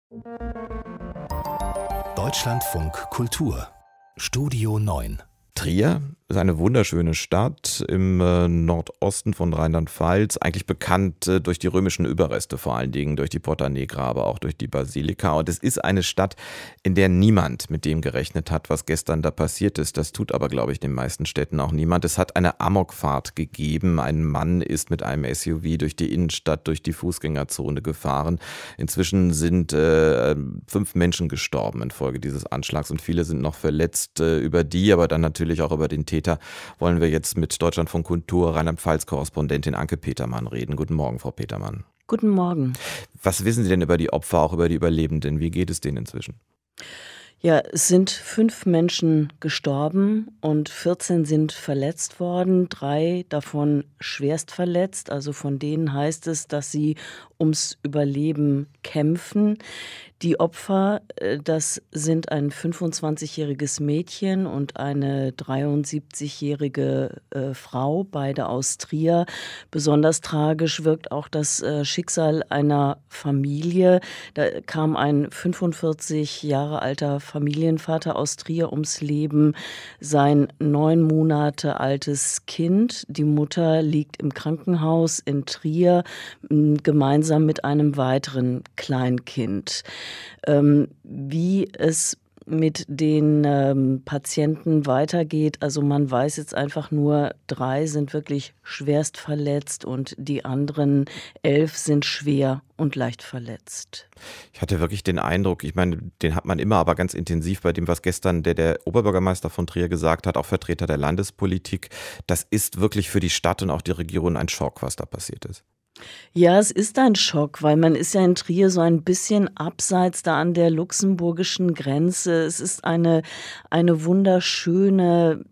Deutschlandfunk Kultur Studio 9. Trier ist eine wunderschöne Stadt im Nordosten von Rheinland-Pfalz, eigentlich bekannt durch die römischen Überreste, vor allen Dingen durch die Porta Negra, aber auch durch die Basilika. Und es ist eine Stadt, in der niemand mit dem gerechnet hat, was gestern da passiert ist. Das tut aber, glaube ich, in den meisten Städten auch niemand. Es hat eine Amokfahrt gegeben. Ein Mann ist mit einem SUV durch die Innenstadt, durch die Fußgängerzone gefahren. Inzwischen sind 5 Menschen gestorben infolge dieses Anschlags und viele sind noch verletzt. Über die, aber dann natürlich auch über den Täter wollen wir jetzt mit Deutschlandfunk Kultur Rheinland-Pfalz-Korrespondentin Anke Petermann reden. Guten Morgen, Frau Petermann. Guten Morgen. Was wissen Sie denn über die Opfer, auch über die Überlebenden? Wie geht es denen inzwischen? Ja, es sind 5 Menschen gestorben und 14 sind verletzt worden, 3 davon schwerst verletzt. Also von denen heißt es, dass sie ums Überleben kämpfen. Die Opfer, das sind ein 25-jähriges Mädchen und eine 73-jährige Frau, beide aus Trier. Besonders tragisch wirkt auch das Schicksal einer Familie. Da kam ein 45 Jahre alter Familienvater aus Trier ums Leben, sein 9 Monate altes Kind. Die Mutter liegt im Krankenhaus in Trier, gemeinsam mit einem weiteren Kleinkind. Wie es mit den Patienten weitergeht, also man weiß jetzt einfach nur, 3 sind wirklich schwerst verletzt und die anderen 11 sind schwer und leicht verletzt. Ich hatte wirklich den Eindruck, ich meine, den hat man immer, aber ganz intensiv bei dem, was gestern der Oberbürgermeister von Trier gesagt hat, auch Vertreter der Landespolitik, das ist wirklich für die Stadt und auch die Region ein Schock, was da passiert ist. Ja, es ist ein Schock, weil man ist ja in Trier so ein bisschen abseits da an der luxemburgischen Grenze. Es ist eine wunderschöne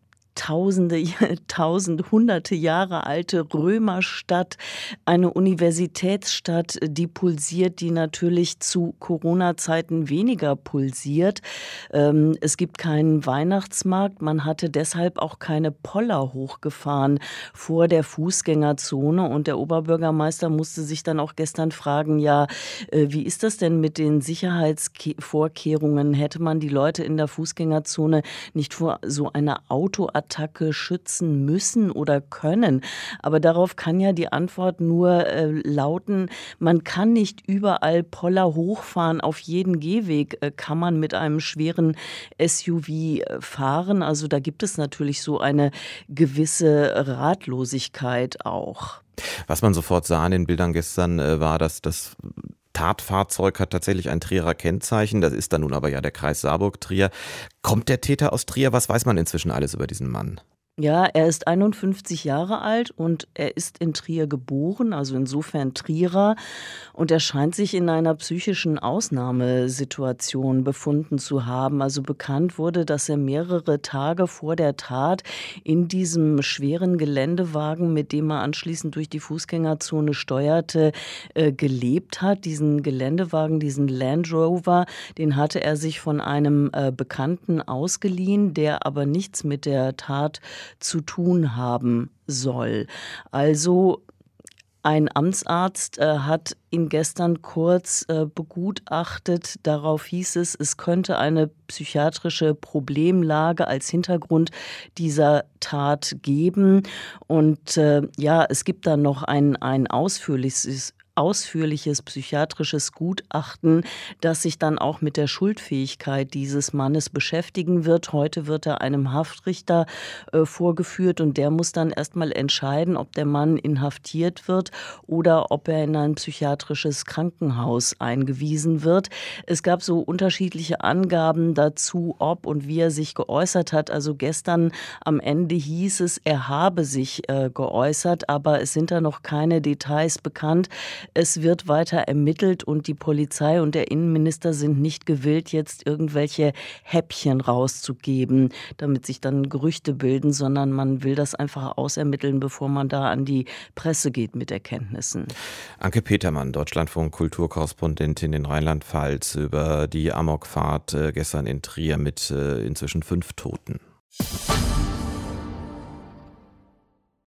hunderte Jahre alte Römerstadt, eine Universitätsstadt, die pulsiert, die natürlich zu Corona-Zeiten weniger pulsiert. Es gibt keinen Weihnachtsmarkt, man hatte deshalb auch keine Poller hochgefahren vor der Fußgängerzone und der Oberbürgermeister musste sich dann auch gestern fragen, ja, wie ist das denn mit den Sicherheitsvorkehrungen? Hätte man die Leute in der Fußgängerzone nicht vor so einer Autoattacke schützen müssen oder können? Aber darauf kann ja die Antwort nur lauten, man kann nicht überall Poller hochfahren, auf jeden Gehweg kann man mit einem schweren SUV fahren. Also da gibt es natürlich so eine gewisse Ratlosigkeit auch. Was man sofort sah in den Bildern gestern war, dass das Tatfahrzeug hat tatsächlich ein Trierer Kennzeichen. Das ist dann nun aber ja der Kreis Saarburg-Trier. Kommt der Täter aus Trier? Was weiß man inzwischen alles über diesen Mann? Ja, er ist 51 Jahre alt und er ist in Trier geboren, also insofern Trierer. Und er scheint sich in einer psychischen Ausnahmesituation befunden zu haben. Also bekannt wurde, dass er mehrere Tage vor der Tat in diesem schweren Geländewagen, mit dem er anschließend durch die Fußgängerzone steuerte, gelebt hat. Diesen Geländewagen, diesen Land Rover, den hatte er sich von einem Bekannten ausgeliehen, der aber nichts mit der Tat zu tun haben soll. Also ein Amtsarzt hat ihn gestern kurz begutachtet. Darauf hieß es, es könnte eine psychiatrische Problemlage als Hintergrund dieser Tat geben. Und ja, es gibt dann noch ein ausführliches psychiatrisches Gutachten, das sich dann auch mit der Schuldfähigkeit dieses Mannes beschäftigen wird. Heute wird er einem Haftrichter vorgeführt und der muss dann erstmal entscheiden, ob der Mann inhaftiert wird oder ob er in ein psychiatrisches Krankenhaus eingewiesen wird. Es gab so unterschiedliche Angaben dazu, ob und wie er sich geäußert hat. Also gestern am Ende hieß es, er habe sich geäußert, aber es sind da noch keine Details bekannt. Es wird weiter ermittelt und die Polizei und der Innenminister sind nicht gewillt, jetzt irgendwelche Häppchen rauszugeben, damit sich dann Gerüchte bilden, sondern man will das einfach ausermitteln, bevor man da an die Presse geht mit Erkenntnissen. Anke Petermann, Deutschlandfunk Kulturkorrespondentin in Rheinland-Pfalz, über die Amokfahrt gestern in Trier mit inzwischen 5 Toten.